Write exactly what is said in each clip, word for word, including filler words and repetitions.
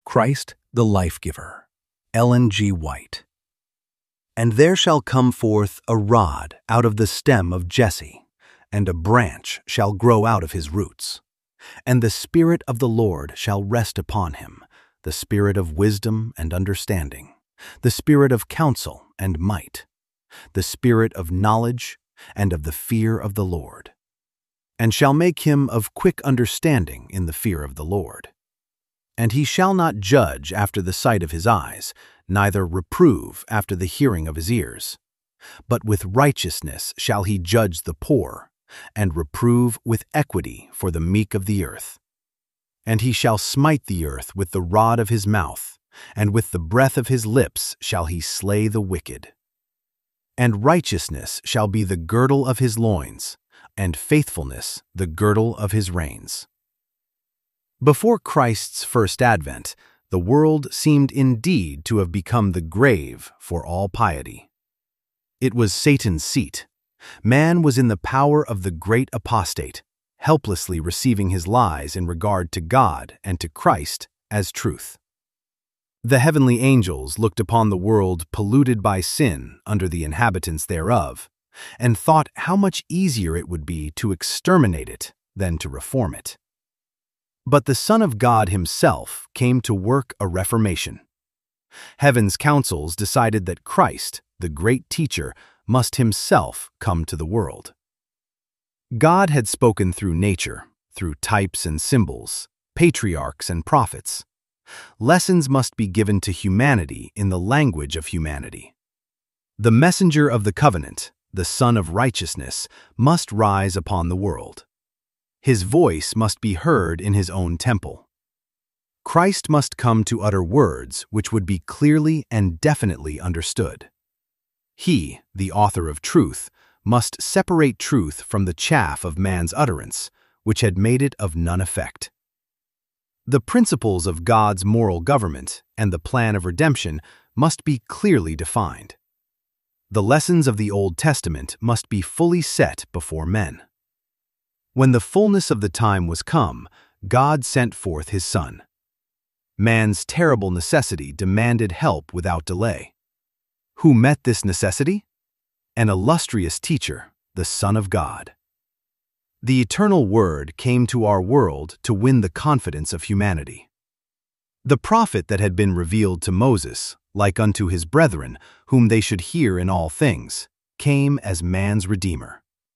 Christ the Life-Giver, Ellen G. White. And there shall come forth a rod out of the stem of Jesse, and a branch shall grow out of his roots. And the Spirit of the Lord shall rest upon him, the Spirit of wisdom and understanding, the Spirit of counsel and might, the Spirit of knowledge and of the fear of the Lord, and shall make him of quick understanding in the fear of the Lord. And he shall not judge after the sight of his eyes, neither reprove after the hearing of his ears. But with righteousness shall he judge the poor, and reprove with equity for the meek of the earth. And he shall smite the earth with the rod of his mouth, and with the breath of his lips shall he slay the wicked. And righteousness shall be the girdle of his loins, and faithfulness the girdle of his reins. Before Christ's first advent, the world seemed indeed to have become the grave for all piety. It was Satan's seat. Man was in the power of the great apostate, helplessly receiving his lies in regard to God and to Christ as truth. The heavenly angels looked upon the world polluted by sin under the inhabitants thereof, and thought how much easier it would be to exterminate it than to reform it. But the Son of God himself came to work a reformation. Heaven's councils decided that Christ, the great teacher, must himself come to the world. God had spoken through nature, through types and symbols, patriarchs and prophets. Lessons must be given to humanity in the language of humanity. The messenger of the covenant, the Son of Righteousness, must rise upon the world. His voice must be heard in his own temple. Christ must come to utter words which would be clearly and definitely understood. He, the author of truth, must separate truth from the chaff of man's utterance, which had made it of none effect. The principles of God's moral government and the plan of redemption must be clearly defined. The lessons of the Old Testament must be fully set before men. When the fullness of the time was come, God sent forth his Son. Man's terrible necessity demanded help without delay. Who met this necessity? An illustrious teacher, the Son of God. The eternal Word came to our world to win the confidence of humanity. The prophet that had been revealed to Moses, like unto his brethren, whom they should hear in all things, came as man's Redeemer.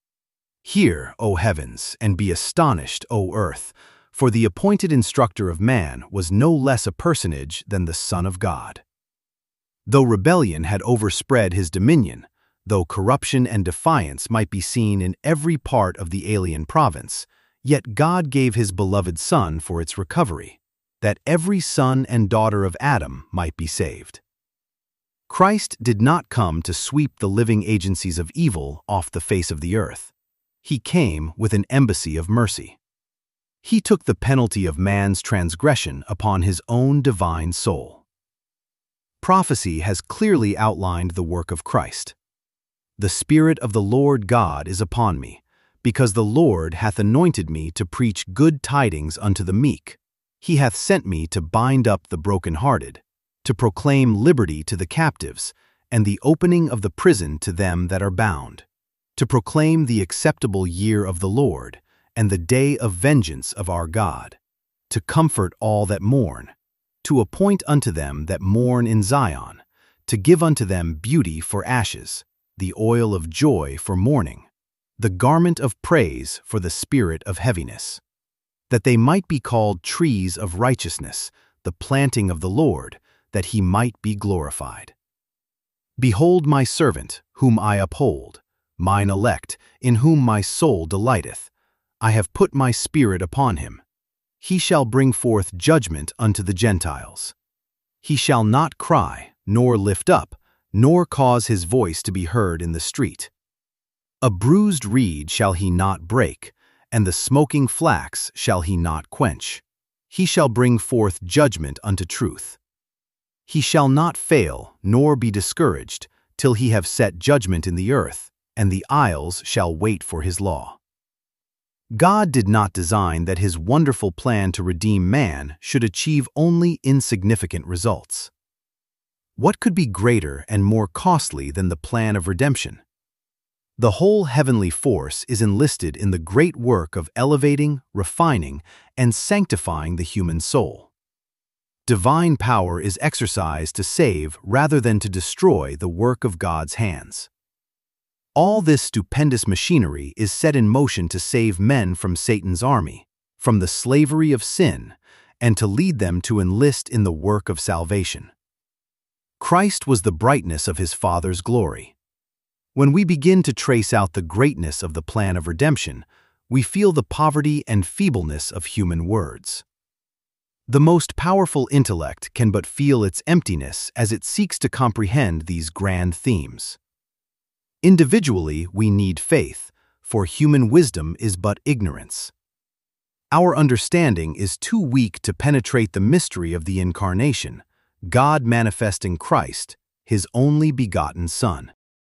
Hear, O heavens, and be astonished, O earth, for the appointed instructor of man was no less a personage than the Son of God. Though rebellion had overspread his dominion, though corruption and defiance might be seen in every part of the alien province, yet God gave his beloved Son for its recovery, that every son and daughter of Adam might be saved. Christ did not come to sweep the living agencies of evil off the face of the earth. He came with an embassy of mercy. He took the penalty of man's transgression upon his own divine soul. Prophecy has clearly outlined the work of Christ. The Spirit of the Lord God is upon me, because the Lord hath anointed me to preach good tidings unto the meek. He hath sent me to bind up the brokenhearted, to proclaim liberty to the captives, and the opening of the prison to them that are bound, to proclaim the acceptable year of the Lord, and the day of vengeance of our God, to comfort all that mourn, to appoint unto them that mourn in Zion, to give unto them beauty for ashes, the oil of joy for mourning, the garment of praise for the spirit of heaviness, that they might be called trees of righteousness, the planting of the Lord, that he might be glorified. Behold my servant, whom I uphold, mine elect, in whom my soul delighteth. I have put my spirit upon him. He shall bring forth judgment unto the Gentiles. He shall not cry, nor lift up, nor cause his voice to be heard in the street. A bruised reed shall he not break, and the smoking flax shall he not quench. He shall bring forth judgment unto truth. He shall not fail, nor be discouraged, till he have set judgment in the earth, and the isles shall wait for his law. God did not design that his wonderful plan to redeem man should achieve only insignificant results. What could be greater and more costly than the plan of redemption? The whole heavenly force is enlisted in the great work of elevating, refining, and sanctifying the human soul. Divine power is exercised to save rather than to destroy the work of God's hands. All this stupendous machinery is set in motion to save men from Satan's army, from the slavery of sin, and to lead them to enlist in the work of salvation. Christ was the brightness of his Father's glory. When we begin to trace out the greatness of the plan of redemption, we feel the poverty and feebleness of human words. The most powerful intellect can but feel its emptiness as it seeks to comprehend these grand themes. Individually, we need faith, for human wisdom is but ignorance. Our understanding is too weak to penetrate the mystery of the Incarnation, God manifesting Christ, his only begotten Son.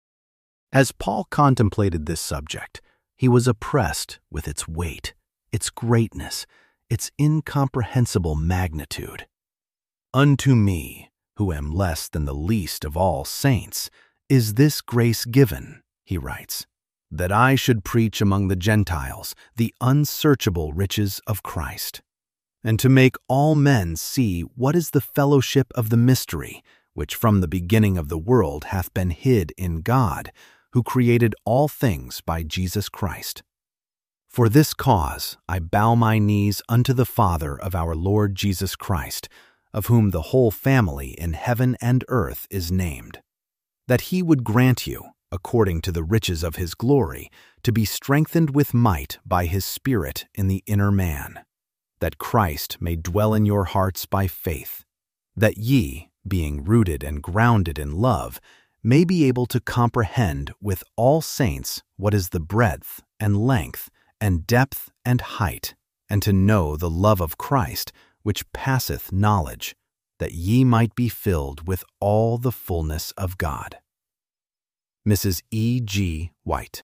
As Paul contemplated this subject, he was oppressed with its weight, its greatness, its incomprehensible magnitude. Unto me, who am less than the least of all saints, is this grace given, he writes, that I should preach among the Gentiles the unsearchable riches of Christ, and to make all men see what is the fellowship of the mystery, which from the beginning of the world hath been hid in God, who created all things by Jesus Christ. For this cause I bow my knees unto the Father of our Lord Jesus Christ, of whom the whole family in heaven and earth is named, that he would grant you, according to the riches of his glory, to be strengthened with might by his Spirit in the inner man, that Christ may dwell in your hearts by faith, that ye, being rooted and grounded in love, may be able to comprehend with all saints what is the breadth and length and depth and height, and to know the love of Christ, which passeth knowledge, that ye might be filled with all the fullness of God. Missus E G White.